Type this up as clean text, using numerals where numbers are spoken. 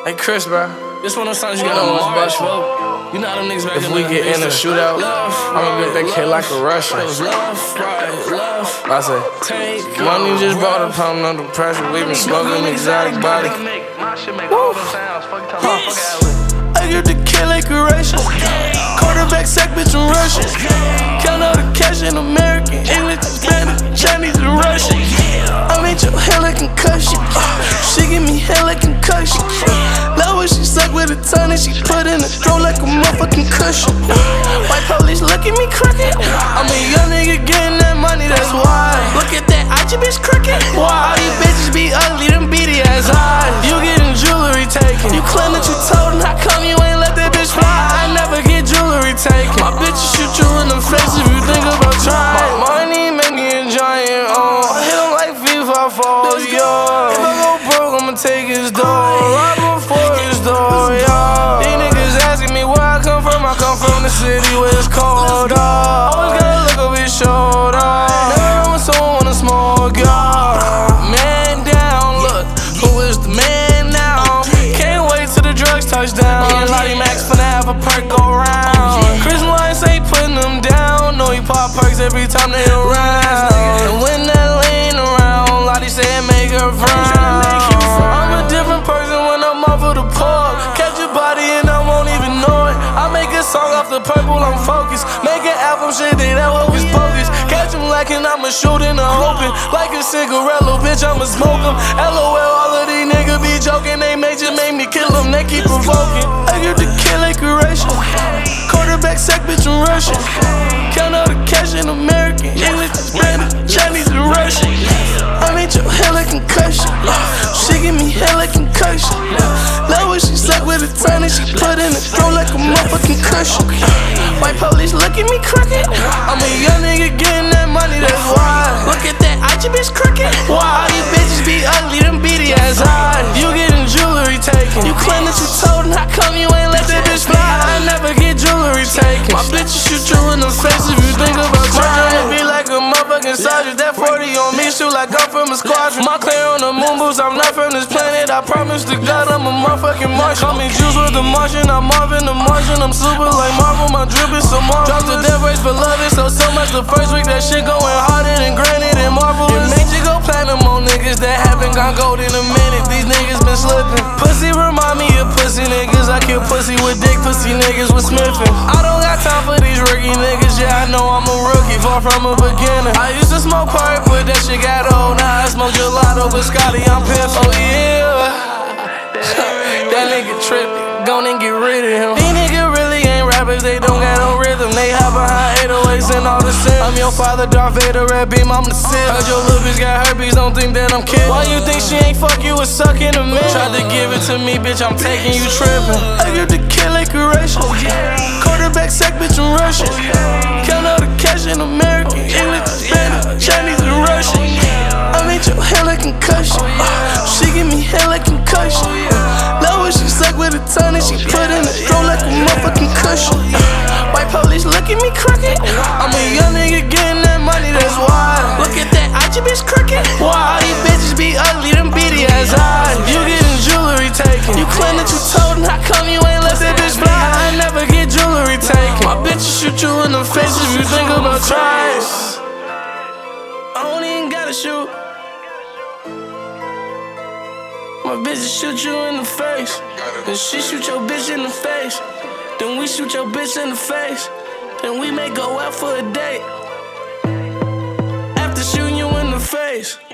Hey Chris, bro. This one of those songs you gotta march, bro. You know how them niggas back If we get in a shootout, I'ma get that K like a Russian. I say, money just brought a pound under pressure. We been smoking exotic body. I get the K like a Russian. Quarterback sack, bitch, I'm Russian. Count all the cash in American, English, Spanish, Chinese, and Russian. I made your hair like concussion. She give me hair like concussion. Love when she suck with a tongue and she put in a throat like a motherfucking cushion. White police look at me crooked. I'm a young nigga getting that money, that's why. Look at that IG bitch crooked. Why? All you bitches be ugly, them beady ass eyes. You getting jewelry taken. You claim that you told him, how come you ain't let that bitch fly? I never get jewelry taken. My bitch shoot you in the face if you think about trying. My money make me a giant, I hit him like FIFA for yo. If I go broke, I'ma take his door. Right before his door, yo. These niggas asking me where I come from the city where it's cold, always gotta look over his shoulder. Never run with someone wanna smoke, Man down, look, who is the man now? Can't wait till the drugs touch down. Me and Lottie Max finna have a perk go round. Chris Lyons ain't putting them down. No, he pop perks every time they around. And when that lane around, Lottie said make her frown. I'm a different person when I'm off of the park. Catch your body and I won't even know it. I make a song off the purple, I'm focused. Make an album, shit, they that hocus pocus. Catch him lacking, I'ma shoot in the open. Like a cigarello, bitch, I'ma smoke him. LOL, all of these niggas be joking. They make me kill them, they keep provoking. I get the K like a Russian. Quarterback sack, bitch, I'm Russian. Count all the cash in American, English, Spanish, Chinese, and Russian. I made your hair like concussion. She give me hair like concussion. Love when she suck with a tongue and she put in a throat like a motherfucking cushion. White police look at me crooked. I'm a young nigga getting that money, that's why. Look at that IG bitch crooked. Why? All you bitches be ugly, them beady ass eyes. You getting jewelry taken. You claim that you told him, how come you ain't let that bitch fly? I never get jewelry taken. My bitch shoot you in the face if you think about trying. Be like a motherfucking sergeant. That 40 on me, shoot like I'm from a squadron. My clear on the moon boots, I'm not from this planet. I promise to God I'm a motherfucking Martian. Call me Juice with the Martian, I'm Marvin the Martian. I'm super like Marvel, my drip is so Marvel. Drop the death race for love, it's so much the first week. That shit going harder than granite and marble. It made you go platinum on niggas that haven't gone gold in a minute. These niggas been slipping. Pussy remind me of pussy niggas. I kill pussy with dick, pussy niggas with smithing. I don't got time for these rookie niggas. Yeah, I know I'm a rookie, far from a beginner. I used to smoke pipe, but that shit got old. Now I smoke gelato with Scotty, I'm pissed. Oh yeah. That nigga trippin', gon' and get rid of him. These niggas really ain't rappers, they don't got no rhythm. They hide behind 808s and all the sin. I'm your father, Darth Vader, Red Beam, I'm the Sith. Heard your little bitch got herpes, don't think that I'm kidding. Why you think she ain't fuck you with sucking a man? Tried to give it to me, bitch, I'm taking you trippin'. I get the K like a Russian. Quarterback sack, bitch, I'm Russian. Count all the cash in American, English, Spanish, Chinese, and Russian. I made your hair like concussion. She give me hair like concussion. Love when she suck with a tongue and she put in a throat like a motherfucking cushion. White police look at me crooked. I'm a young nigga getting that money, that's why. Look at that IG bitch crooked. Why? All you bitches be ugly, them beady ass eyes. You getting jewelry taken. You claim that you told him, how come you ain't let that bitch fly? I never get jewelry taken. My bitch shoot you in the face if you think about trying. I don't even gotta shoot. My bitch shoot you in the face. Then she shoot your bitch in the face. Then we shoot your bitch in the face. Then we may go out for a date after shooting you in the face.